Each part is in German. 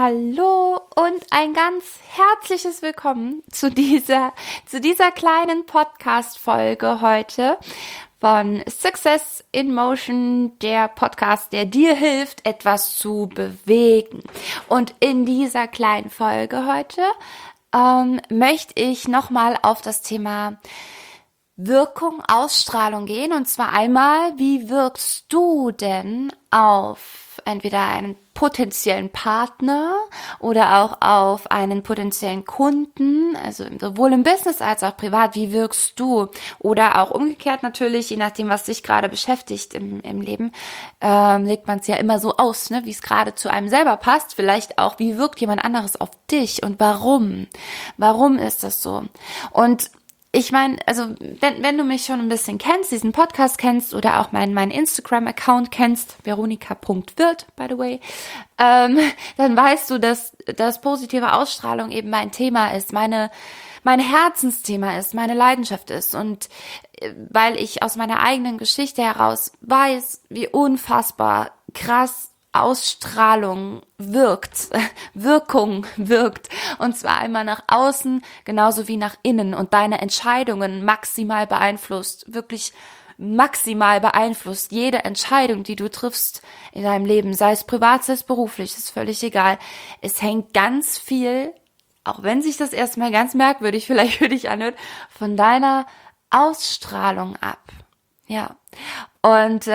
Hallo und ein ganz herzliches Willkommen zu dieser kleinen Podcast-Folge heute von Success in Motion, der Podcast, der dir hilft, etwas zu bewegen. Und in dieser kleinen Folge heute möchte ich nochmal auf das Thema Wirkung, Ausstrahlung gehen. Und zwar einmal, wie wirkst du denn auf entweder einen potenziellen Partner oder auch auf einen potenziellen Kunden, also sowohl im Business als auch privat, wie wirkst du? Oder auch umgekehrt natürlich, je nachdem, was dich gerade beschäftigt im Leben, legt man es ja immer so aus, ne, wie es gerade zu einem selber passt. Vielleicht auch, wie wirkt jemand anderes auf dich und warum? Warum ist das so? Und ich meine, also wenn du mich schon ein bisschen kennst, diesen Podcast kennst oder auch meinen Instagram-Account kennst, veronika.wirt, by the way, dann weißt du, dass positive Ausstrahlung eben mein Thema ist, mein Herzensthema ist, meine Leidenschaft ist. Und weil ich aus meiner eigenen Geschichte heraus weiß, wie unfassbar krass Ausstrahlung Wirkung wirkt, und zwar einmal nach außen genauso wie nach innen und deine Entscheidungen maximal beeinflusst, wirklich maximal beeinflusst. Jede Entscheidung, die du triffst in deinem Leben, sei es privat, sei es beruflich, ist völlig egal. Es hängt ganz viel, auch wenn sich das erstmal ganz merkwürdig vielleicht für dich anhört, von deiner Ausstrahlung ab. Ja, und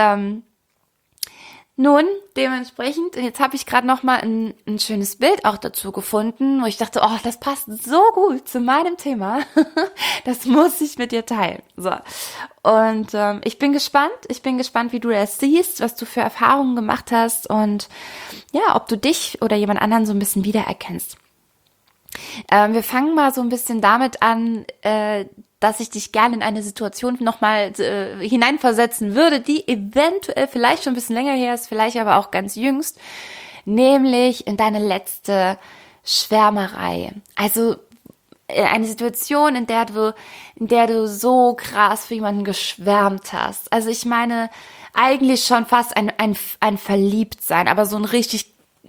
nun, dementsprechend, jetzt habe ich gerade noch mal ein schönes Bild auch dazu gefunden, wo ich dachte, oh, das passt so gut zu meinem Thema, das muss ich mit dir teilen. So, und ich bin gespannt, wie du das siehst, was du für Erfahrungen gemacht hast und ja, ob du dich oder jemand anderen so ein bisschen wiedererkennst. Wir fangen mal so ein bisschen damit an, dass ich dich gerne in eine Situation nochmal hineinversetzen würde, die eventuell vielleicht schon ein bisschen länger her ist, vielleicht aber auch ganz jüngst, nämlich in deine letzte Schwärmerei. Also eine Situation, in der du so krass für jemanden geschwärmt hast. Also ich meine eigentlich schon fast ein Verliebtsein, aber so ein richtig,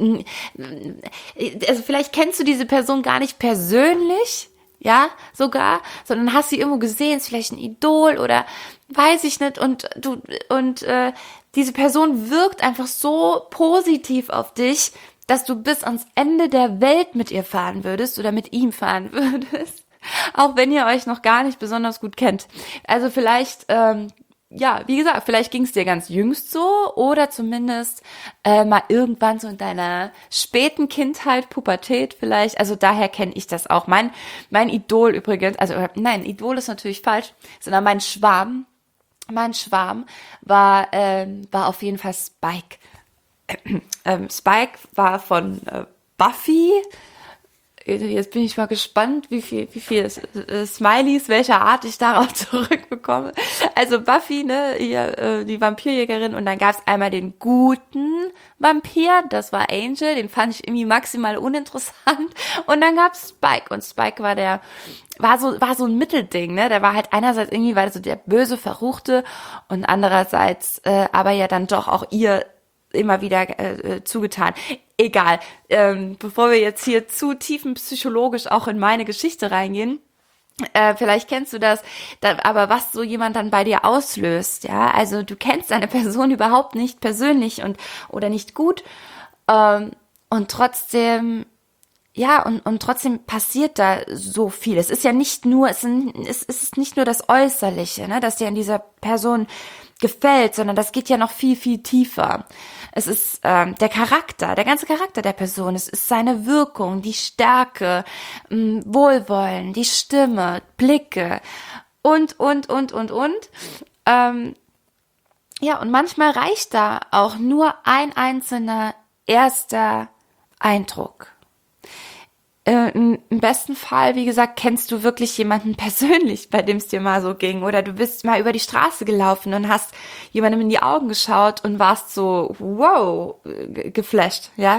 also vielleicht kennst du diese Person gar nicht persönlich, ja, sogar, sondern hast sie irgendwo gesehen, ist vielleicht ein Idol oder weiß ich nicht, und diese Person wirkt einfach so positiv auf dich, dass du bis ans Ende der Welt mit ihr fahren würdest oder mit ihm fahren würdest, auch wenn ihr euch noch gar nicht besonders gut kennt. Also vielleicht, ja, wie gesagt, vielleicht ging es dir ganz jüngst so oder zumindest mal irgendwann so in deiner späten Kindheit, Pubertät vielleicht. Also daher kenne ich das auch. Mein Idol übrigens, also nein, Idol ist natürlich falsch, sondern mein Schwarm war auf jeden Fall Spike. Spike war von Buffy. Jetzt bin ich mal gespannt, wie viel Smileys welcher Art ich darauf zurückbekomme. Also Buffy, ne, die Vampirjägerin, und dann gab es einmal den guten Vampir, das war Angel, den fand ich irgendwie maximal uninteressant, und dann gab es Spike, und Spike war so ein Mittelding, ne, der war halt einerseits irgendwie so der böse Verruchte und andererseits aber ja dann doch auch ihr immer wieder zugetan. Egal, bevor wir jetzt hier zu tiefenpsychologisch auch in meine Geschichte reingehen, vielleicht kennst du das, aber was so jemand dann bei dir auslöst, ja, also du kennst eine Person überhaupt nicht persönlich oder nicht gut, und trotzdem, ja, und trotzdem passiert da so viel. Es ist ja nicht nur, es ist nicht nur das Äußerliche, ne, das dir an dieser Person gefällt, sondern das geht ja noch viel, viel tiefer. Es ist der Charakter, der ganze Charakter der Person. Es ist seine Wirkung, die Stärke, Wohlwollen, die Stimme, Blicke und. Ja, und manchmal reicht da auch nur ein einzelner erster Eindruck. Im besten Fall, wie gesagt, kennst du wirklich jemanden persönlich, bei dem es dir mal so ging, oder du bist mal über die Straße gelaufen und hast jemandem in die Augen geschaut und warst so, wow, geflasht, ja.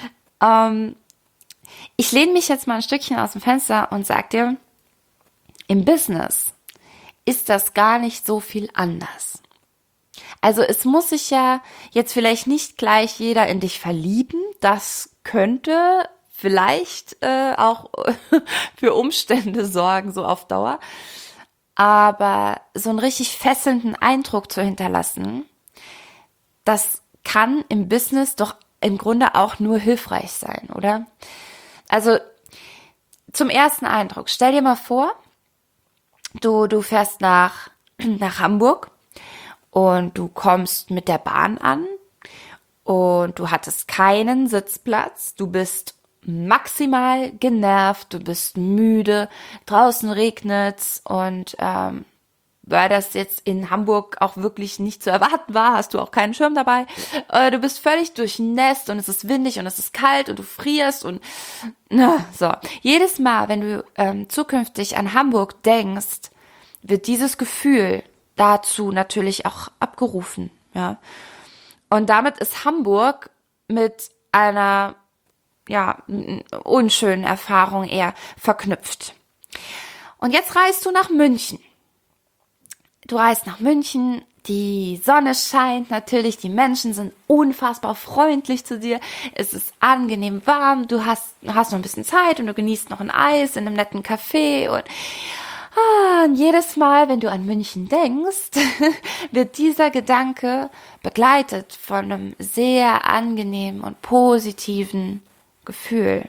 Ich lehne mich jetzt mal ein Stückchen aus dem Fenster und sag dir, im Business ist das gar nicht so viel anders. Also es muss sich ja jetzt vielleicht nicht gleich jeder in dich verlieben. Das könnte vielleicht auch für Umstände sorgen, so auf Dauer. Aber so einen richtig fesselnden Eindruck zu hinterlassen, das kann im Business doch im Grunde auch nur hilfreich sein, oder? Also zum ersten Eindruck, stell dir mal vor, du fährst nach Hamburg und du kommst mit der Bahn an und du hattest keinen Sitzplatz, du bist maximal genervt, du bist müde, draußen regnet's und weil das jetzt in Hamburg auch wirklich nicht zu erwarten war, hast du auch keinen Schirm dabei. Du bist völlig durchnässt und es ist windig und es ist kalt und du frierst und so. Jedes Mal, wenn du zukünftig an Hamburg denkst, wird dieses Gefühl dazu natürlich auch abgerufen, ja. Und damit ist Hamburg mit einer unschönen Erfahrung eher verknüpft. Und jetzt reist du nach München. Du reist nach München, die Sonne scheint natürlich, die Menschen sind unfassbar freundlich zu dir, es ist angenehm warm, du hast noch ein bisschen Zeit und du genießt noch ein Eis in einem netten Café und jedes Mal, wenn du an München denkst, wird dieser Gedanke begleitet von einem sehr angenehmen und positiven Gefühl.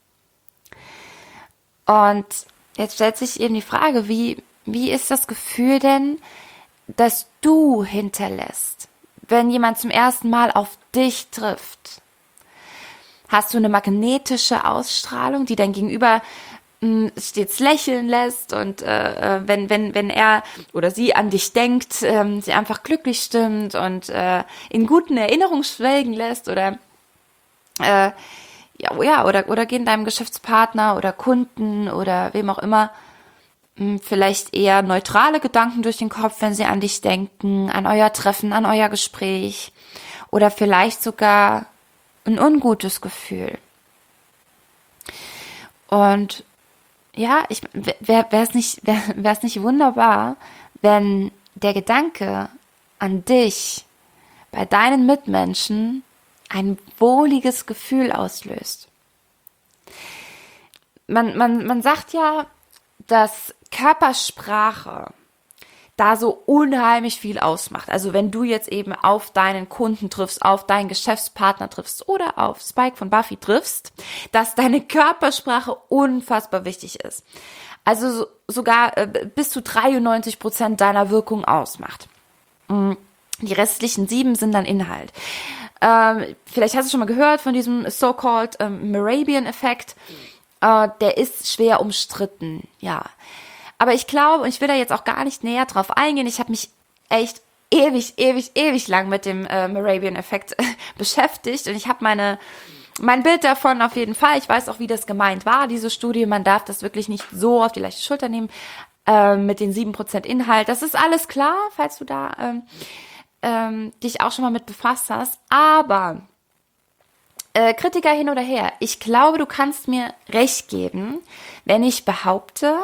Und jetzt stellt sich eben die Frage, wie ist das Gefühl denn, das du hinterlässt, wenn jemand zum ersten Mal auf dich trifft? Hast du eine magnetische Ausstrahlung, die dein Gegenüber stets lächeln lässt und wenn er oder sie an dich denkt, sie einfach glücklich stimmt und in guten Erinnerungen schwelgen lässt oder oder gehen deinem Geschäftspartner oder Kunden oder wem auch immer vielleicht eher neutrale Gedanken durch den Kopf, wenn sie an dich denken, an euer Treffen, an euer Gespräch oder vielleicht sogar ein ungutes Gefühl. Und ja, wäre es nicht wunderbar, wenn der Gedanke an dich bei deinen Mitmenschen ein wohliges Gefühl auslöst. Man sagt ja, dass Körpersprache da so unheimlich viel ausmacht. Also wenn du jetzt eben auf deinen Kunden triffst, auf deinen Geschäftspartner triffst oder auf Spike von Buffy triffst, dass deine Körpersprache unfassbar wichtig ist. Also sogar bis zu 93% deiner Wirkung ausmacht. Die restlichen 7 sind dann Inhalt. Vielleicht hast du schon mal gehört von diesem so-called Mehrabian-Effekt. Der ist schwer umstritten, ja. Aber ich glaube, und ich will da jetzt auch gar nicht näher drauf eingehen, ich habe mich echt ewig lang mit dem Mehrabian-Effekt beschäftigt und ich habe mein Bild davon auf jeden Fall. Ich weiß auch, wie das gemeint war, diese Studie. Man darf das wirklich nicht so auf die leichte Schulter nehmen mit den 7% Inhalt. Das ist alles klar, falls du da dich auch schon mal mit befasst hast. Aber Kritiker hin oder her, ich glaube, du kannst mir recht geben, wenn ich behaupte,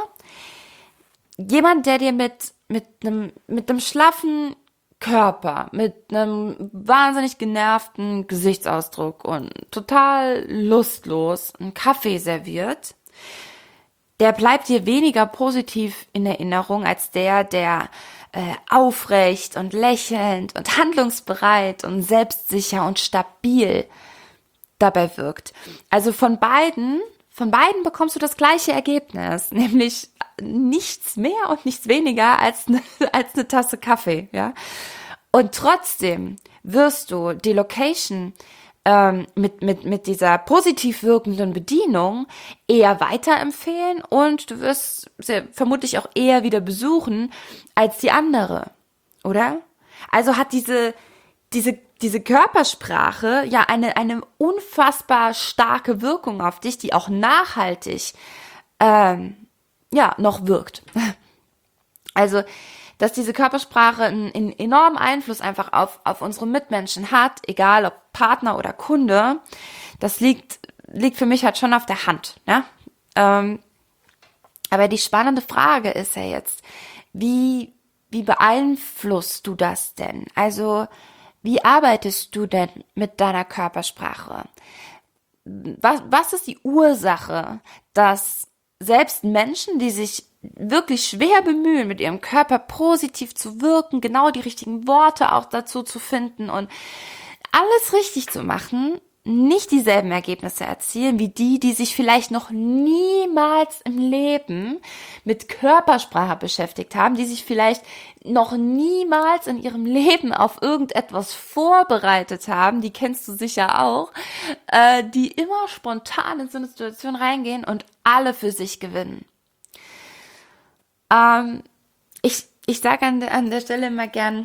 jemand, der dir mit einem schlaffen Körper, mit einem wahnsinnig genervten Gesichtsausdruck und total lustlos einen Kaffee serviert, der bleibt dir weniger positiv in Erinnerung als der aufrecht und lächelnd und handlungsbereit und selbstsicher und stabil dabei wirkt. Also von beiden bekommst du das gleiche Ergebnis, nämlich nichts mehr und nichts weniger als eine Tasse Kaffee, ja. Und trotzdem wirst du die Location mit dieser positiv wirkenden Bedienung eher weiterempfehlen und du wirst sie vermutlich auch eher wieder besuchen als die andere, oder? Also hat diese Körpersprache ja eine unfassbar starke Wirkung auf dich, die auch nachhaltig noch wirkt. Also, dass diese Körpersprache einen enormen Einfluss einfach auf unsere Mitmenschen hat, egal ob Partner oder Kunde, das liegt für mich halt schon auf der Hand. Ja? Aber die spannende Frage ist ja jetzt, wie wie beeinflusst du das denn? Also, wie arbeitest du denn mit deiner Körpersprache? Was ist die Ursache, dass selbst Menschen, die sich wirklich schwer bemühen, mit ihrem Körper positiv zu wirken, genau die richtigen Worte auch dazu zu finden und alles richtig zu machen, nicht dieselben Ergebnisse erzielen wie die, die sich vielleicht noch niemals im Leben mit Körpersprache beschäftigt haben, die sich vielleicht noch niemals in ihrem Leben auf irgendetwas vorbereitet haben, die kennst du sicher auch, die immer spontan in so eine Situation reingehen und alle für sich gewinnen. Ich sage an der Stelle immer gern,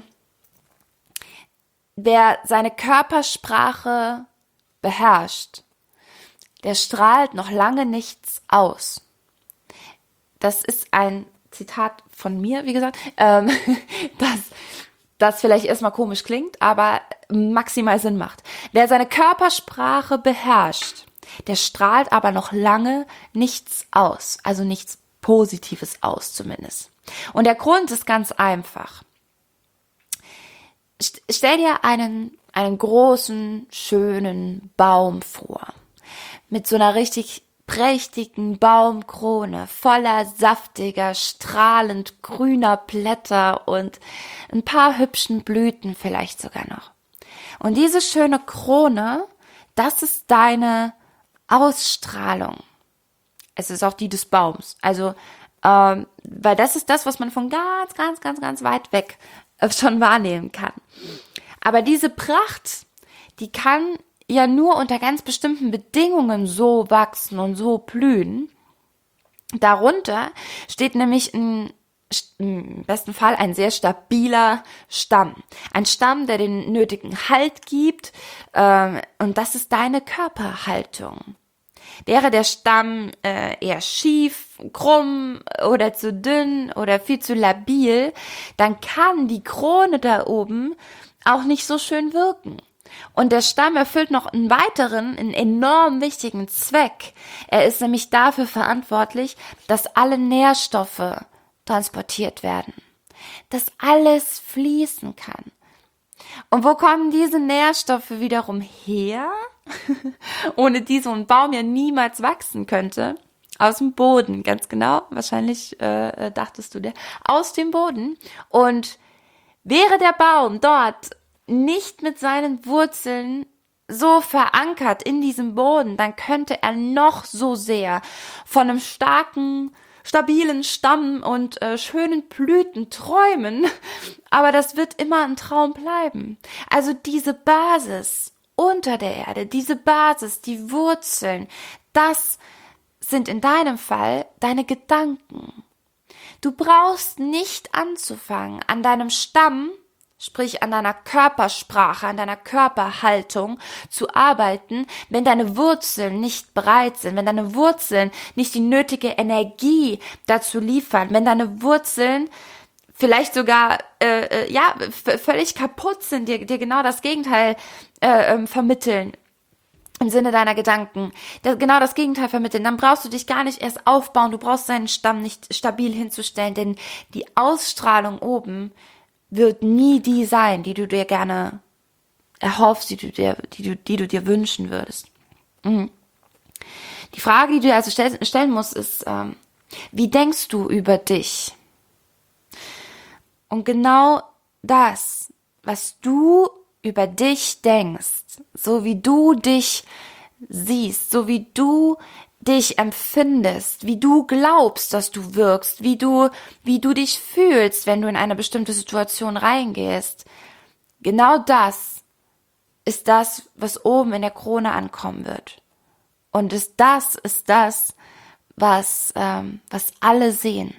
wer seine Körpersprache beherrscht, der strahlt noch lange nichts aus. Das ist ein Zitat von mir, wie gesagt, das vielleicht erstmal komisch klingt, aber maximal Sinn macht. Wer seine Körpersprache beherrscht, der strahlt aber noch lange nichts aus, also nichts Positives aus zumindest. Und der Grund ist ganz einfach. Stell dir einen großen, schönen Baum vor. Mit so einer richtig prächtigen Baumkrone, voller saftiger, strahlend grüner Blätter und ein paar hübschen Blüten vielleicht sogar noch. Und diese schöne Krone, das ist deine Ausstrahlung. Es ist auch die des Baums. Also, weil das ist das, was man von ganz weit weg schon wahrnehmen kann. Aber diese Pracht, die kann ja nur unter ganz bestimmten Bedingungen so wachsen und so blühen. Darunter steht nämlich im besten Fall ein sehr stabiler Stamm. Ein Stamm, der den nötigen Halt gibt, und das ist deine Körperhaltung. Wäre der Stamm eher schief, krumm oder zu dünn oder viel zu labil, dann kann die Krone da oben auch nicht so schön wirken. Und der Stamm erfüllt noch einen enorm wichtigen Zweck. Er ist nämlich dafür verantwortlich, dass alle Nährstoffe transportiert werden, dass alles fließen kann. Und wo kommen diese Nährstoffe wiederum her? Ohne die so ein Baum ja niemals wachsen könnte. Aus dem Boden, ganz genau. Wahrscheinlich dachtest du dir. Aus dem Boden. Und wäre der Baum dort nicht mit seinen Wurzeln so verankert in diesem Boden, dann könnte er noch so sehr von einem starken, stabilen Stamm und schönen Blüten träumen, aber das wird immer ein Traum bleiben. Also diese Basis unter der Erde, diese Basis, die Wurzeln, das sind in deinem Fall deine Gedanken. Du brauchst nicht anzufangen, an deinem Stamm, sprich an deiner Körpersprache, an deiner Körperhaltung zu arbeiten, wenn deine Wurzeln nicht bereit sind, wenn deine Wurzeln nicht die nötige Energie dazu liefern, wenn deine Wurzeln vielleicht sogar völlig kaputt sind, dir genau das Gegenteil vermitteln. Im Sinne deiner Gedanken, genau das Gegenteil vermitteln, dann brauchst du dich gar nicht erst aufbauen, du brauchst deinen Stamm nicht stabil hinzustellen, denn die Ausstrahlung oben wird nie die sein, die du dir gerne erhoffst, die du dir wünschen würdest. Die Frage, die du dir also stellen musst, ist, wie denkst du über dich? Und genau das, was du über dich denkst, so wie du dich siehst, so wie du dich empfindest, wie du glaubst, dass du wirkst, wie du dich fühlst, wenn du in eine bestimmte Situation reingehst. Genau das ist das, was oben in der Krone ankommen wird. Und das ist das, was alle sehen.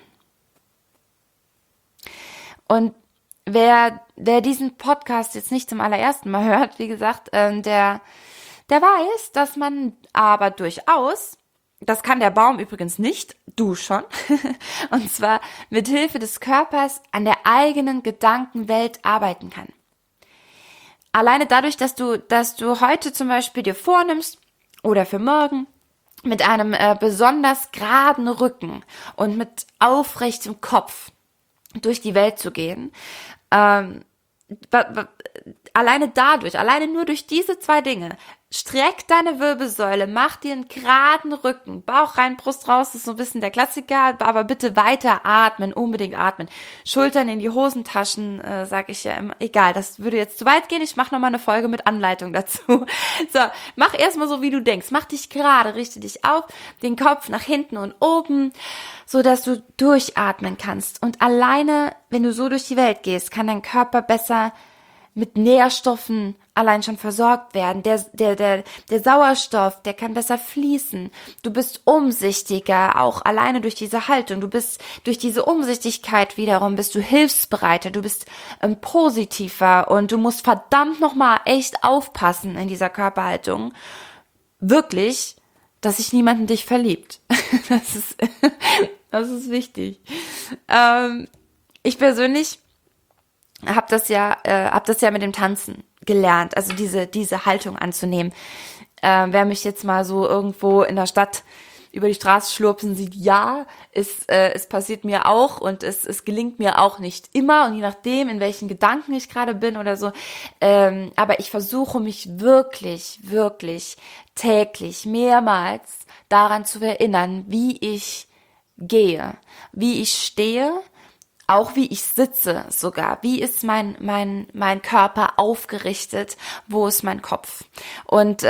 Und wer diesen Podcast jetzt nicht zum allerersten Mal hört, wie gesagt, der weiß, dass man aber durchaus, das kann der Baum übrigens nicht, du schon, und zwar mit Hilfe des Körpers an der eigenen Gedankenwelt arbeiten kann. Alleine dadurch, dass du heute zum Beispiel dir vornimmst oder für morgen mit einem besonders geraden Rücken und mit aufrechtem Kopf durch die Welt zu gehen. Alleine dadurch, alleine nur durch diese 2 Dinge, streck deine Wirbelsäule, mach dir einen geraden Rücken, Bauch rein, Brust raus, das ist so ein bisschen der Klassiker, aber bitte weiter atmen, unbedingt atmen. Schultern in die Hosentaschen, sag ich ja immer, egal, das würde jetzt zu weit gehen, ich mache nochmal eine Folge mit Anleitung dazu. So, mach erstmal so, wie du denkst, mach dich gerade, richte dich auf, den Kopf nach hinten und oben, so dass du durchatmen kannst. Und alleine, wenn du so durch die Welt gehst, kann dein Körper besser mit Nährstoffen allein schon versorgt werden. Der Sauerstoff, der kann besser fließen. Du bist umsichtiger, auch alleine durch diese Haltung. Du bist durch diese Umsichtigkeit wiederum, bist du hilfsbereiter, du bist positiver und du musst verdammt nochmal echt aufpassen in dieser Körperhaltung. Wirklich, dass sich niemand in dich verliebt. Das ist wichtig. Ich persönlich hab das ja mit dem Tanzen gelernt, also diese Haltung anzunehmen. Wer mich jetzt mal so irgendwo in der Stadt über die Straße schlurpsen sieht, ja, es passiert mir auch und es gelingt mir auch nicht immer und je nachdem, in welchen Gedanken ich gerade bin oder so, aber ich versuche mich wirklich, wirklich täglich mehrmals daran zu erinnern, wie ich gehe, wie ich stehe, auch wie ich sitze sogar. Wie ist mein Körper aufgerichtet? Wo ist mein Kopf? Und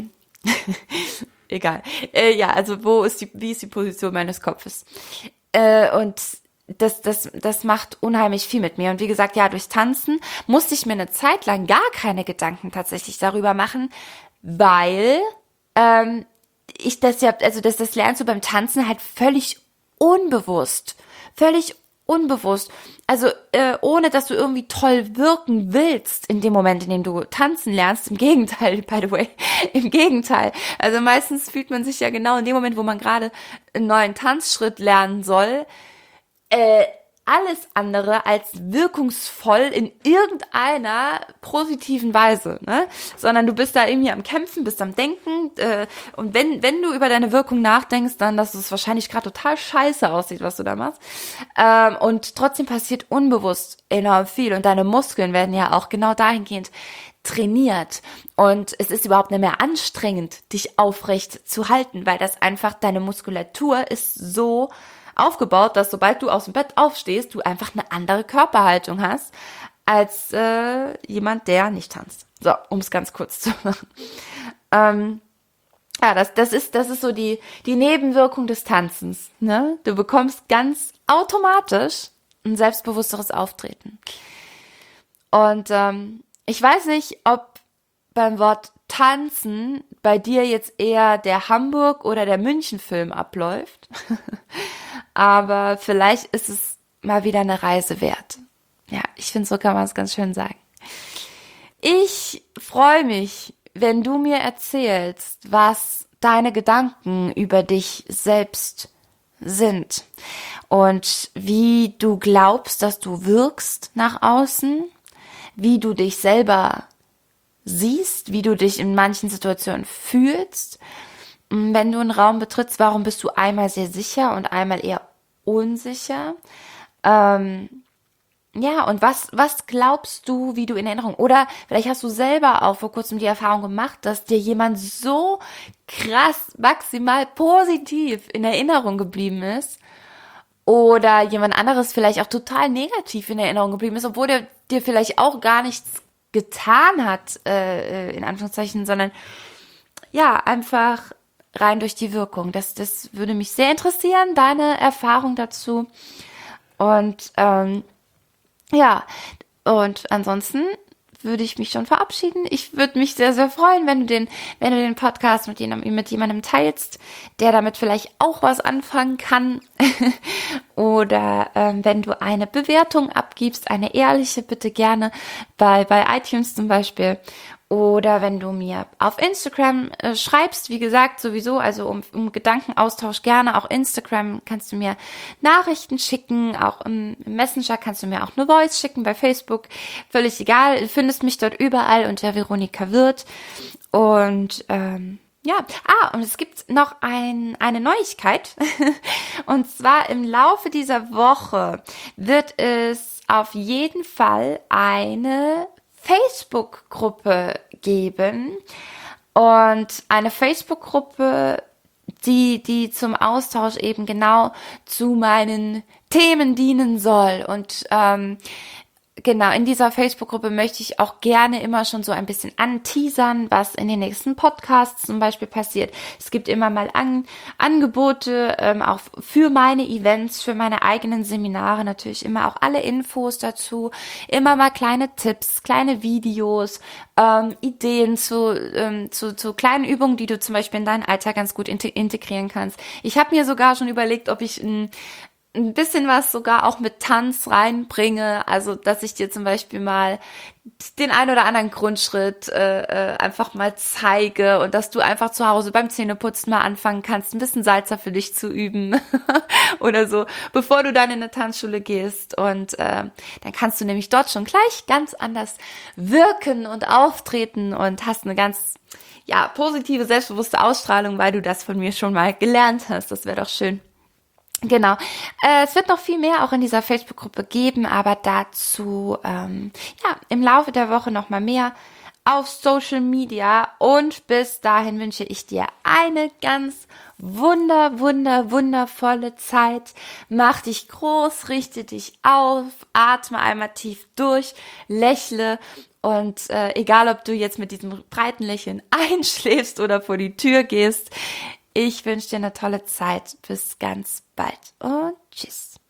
egal. Ja, also wie ist die Position meines Kopfes? Und das macht unheimlich viel mit mir. Und wie gesagt, ja, durchs Tanzen musste ich mir eine Zeit lang gar keine Gedanken tatsächlich darüber machen, weil das lernst du beim Tanzen halt völlig unbewusst. Also ohne, dass du irgendwie toll wirken willst in dem Moment, in dem du tanzen lernst. Im Gegenteil, by the way, im Gegenteil. Also meistens fühlt man sich ja genau in dem Moment, wo man gerade einen neuen Tanzschritt lernen soll, alles andere als wirkungsvoll in irgendeiner positiven Weise, ne? Sondern du bist da irgendwie am Kämpfen, bist am Denken und wenn du über deine Wirkung nachdenkst, dann, dass es wahrscheinlich gerade total scheiße aussieht, was du da machst. Und trotzdem passiert unbewusst enorm viel und deine Muskeln werden ja auch genau dahingehend trainiert und es ist überhaupt nicht mehr anstrengend, dich aufrecht zu halten, weil das einfach, deine Muskulatur ist so aufgebaut, dass sobald du aus dem Bett aufstehst, du einfach eine andere Körperhaltung hast als jemand, der nicht tanzt. So, um es ganz kurz zu machen. Ja, das ist so die Nebenwirkung des Tanzens. Ne? Du bekommst ganz automatisch ein selbstbewussteres Auftreten. Und ich weiß nicht, ob beim Wort Tanzen bei dir jetzt eher der Hamburg- oder der München-Film abläuft. Aber vielleicht ist es mal wieder eine Reise wert. Ja, ich finde, so kann man es ganz schön sagen. Ich freue mich, wenn du mir erzählst, was deine Gedanken über dich selbst sind und wie du glaubst, dass du wirkst nach außen, wie du dich selber siehst, wie du dich in manchen Situationen fühlst. Wenn du einen Raum betrittst, warum bist du einmal sehr sicher und einmal eher unsicher? Ja, und was glaubst du, wie du in Erinnerung, oder vielleicht hast du selber auch vor kurzem die Erfahrung gemacht, dass dir jemand so krass, maximal positiv in Erinnerung geblieben ist oder jemand anderes vielleicht auch total negativ in Erinnerung geblieben ist, obwohl der dir vielleicht auch gar nichts getan hat, in Anführungszeichen, sondern ja, einfach rein durch die Wirkung. Das würde mich sehr interessieren, deine Erfahrung dazu. Und ja, und ansonsten würde ich mich schon verabschieden. Ich würde mich sehr, sehr freuen, wenn du den Podcast mit jemandem teilst, der damit vielleicht auch was anfangen kann. Oder wenn du eine Bewertung abgibst, eine ehrliche, bitte gerne bei iTunes zum Beispiel. Oder wenn du mir auf Instagram schreibst, wie gesagt, sowieso, also um Gedankenaustausch gerne, auch Instagram kannst du mir Nachrichten schicken, auch im Messenger kannst du mir auch eine Voice schicken, bei Facebook, völlig egal, du findest mich dort überall unter Veronika Wirth und Ja, und es gibt noch eine Neuigkeit. Und zwar im Laufe dieser Woche wird es auf jeden Fall eine Facebook-Gruppe geben. Und eine Facebook-Gruppe, die zum Austausch eben genau zu meinen Themen dienen soll. Und genau, in dieser Facebook-Gruppe möchte ich auch gerne immer schon so ein bisschen anteasern, was in den nächsten Podcasts zum Beispiel passiert. Es gibt immer mal Angebote, auch für meine Events, für meine eigenen Seminare, natürlich immer auch alle Infos dazu, immer mal kleine Tipps, kleine Videos, Ideen zu kleinen Übungen, die du zum Beispiel in deinen Alltag ganz gut integrieren kannst. Ich habe mir sogar schon überlegt, ob ich ein bisschen was sogar auch mit Tanz reinbringe, also dass ich dir zum Beispiel mal den ein oder anderen Grundschritt einfach mal zeige und dass du einfach zu Hause beim Zähneputzen mal anfangen kannst, ein bisschen Salsa für dich zu üben oder so, bevor du dann in eine Tanzschule gehst, und dann kannst du nämlich dort schon gleich ganz anders wirken und auftreten und hast eine ganz positive, selbstbewusste Ausstrahlung, weil du das von mir schon mal gelernt hast. Das wäre doch schön. Genau. Es wird noch viel mehr auch in dieser Facebook-Gruppe geben, aber dazu im Laufe der Woche noch mal mehr auf Social Media. Und bis dahin wünsche ich dir eine ganz wundervolle Zeit. Mach dich groß, richte dich auf, atme einmal tief durch, lächle. Und egal, ob du jetzt mit diesem breiten Lächeln einschläfst oder vor die Tür gehst, ich wünsche dir eine tolle Zeit. Bis ganz bald und tschüss.